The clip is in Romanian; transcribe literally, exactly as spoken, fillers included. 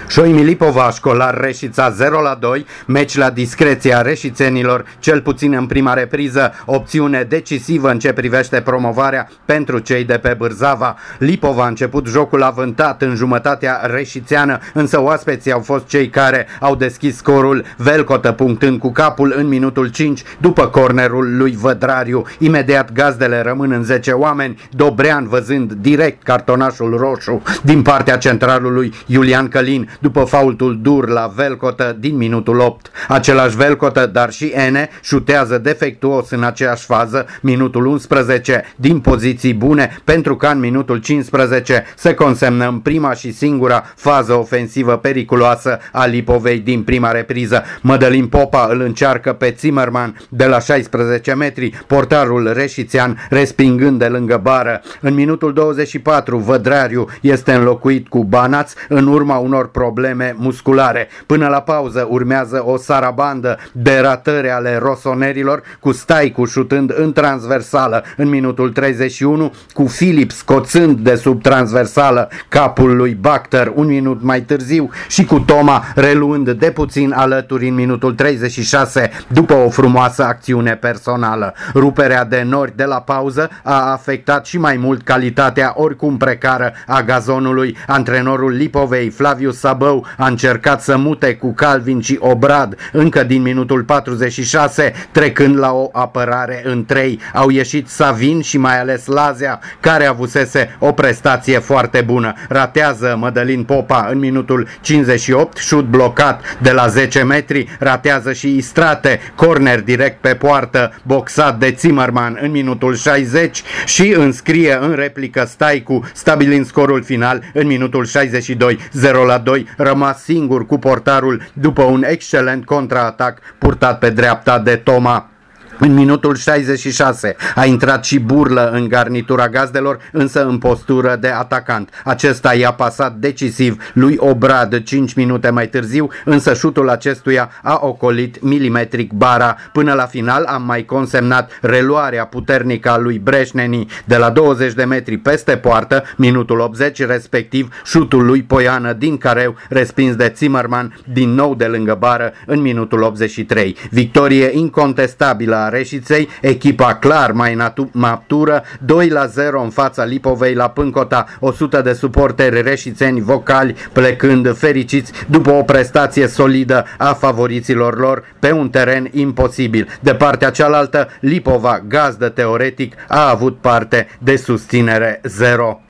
Șoimi Lipova, Școlar Reșița zero la doi, meci la discreția reșițenilor, cel puțin în prima repriză, opțiune decisivă în ce privește promovarea pentru cei de pe Bârzava. Lipova a început jocul avântat în jumătatea reșițeană, însă oaspeții au fost cei care au deschis scorul, Velcotă punctând cu capul în minutul cinci după cornerul lui Vădrariu. Imediat gazdele rămân în zece oameni, Dobrean văzând direct cartonașul roșu din partea centralului Iulian Călin după faultul dur la Velcotă din minutul opt. Același Velcotă, dar și Ene, șutează defectuos în aceeași fază, minutul unsprezece, din poziții bune, pentru că în minutul cincisprezece se consemnă în prima și singura fază ofensivă periculoasă a Lipovei din prima repriză. Mădălin Popa îl încearcă pe Zimmerman de la șaisprezece metri, portarul reșițean respingând de lângă bară. În minutul douăzeci și patru, Vădrariu este înlocuit cu Banaț în urma unor probleme musculare. Până la pauză urmează o sarabandă de ratări ale rosonerilor, cu Staicu șutând în transversală în minutul treizeci și unu, cu Filip scoțând de sub transversală capul lui Bacter un minut mai târziu și cu Toma reluând de puțin alături în minutul treizeci și șase după o frumoasă acțiune personală. Ruperea de nori de la pauză a afectat și mai mult calitatea oricum precară a gazonului. Antrenorul Lipovei, Flaviu Sabău, a încercat să mute cu Calvin și Obrad încă din minutul patruzeci și șase, trecând la o apărare în trei. Au ieșit Savin și mai ales Lazea, care avusese o prestație foarte bună. Ratează Mădălin Popa în minutul cincizeci și opt, șut blocat de la zece metri, ratează și Istrate, corner direct pe poartă, boxat de Zimmerman în minutul șaizeci și înscrie în replică Staicu, stabilind scorul final în minutul șaizeci și doi, zero la doi, rămas singur cu portarul după un excelent contraatac purtat pe dreapta de Toma. În minutul șaizeci și șase a intrat și Burlă în garnitura gazdelor, însă în postură de atacant. Acesta i-a pasat decisiv lui Obrad cinci minute mai târziu, însă șutul acestuia a ocolit milimetric bara. Până la final am mai consemnat reluarea puternică a lui Breșneni de la douăzeci de metri peste poartă, minutul optzeci, respectiv șutul lui Poiană din careu, respins de Zimmerman din nou de lângă bară în minutul optzeci și trei. Victorie incontestabilă a Reșiței, echipa clar mai matură, doi la zero în fața Lipovei la Pâncota, o sută de suporteri reșițeni vocali plecând fericiți după o prestație solidă a favoriților lor pe un teren imposibil. De partea cealaltă, Lipova, gazdă teoretic, a avut parte de susținere zero.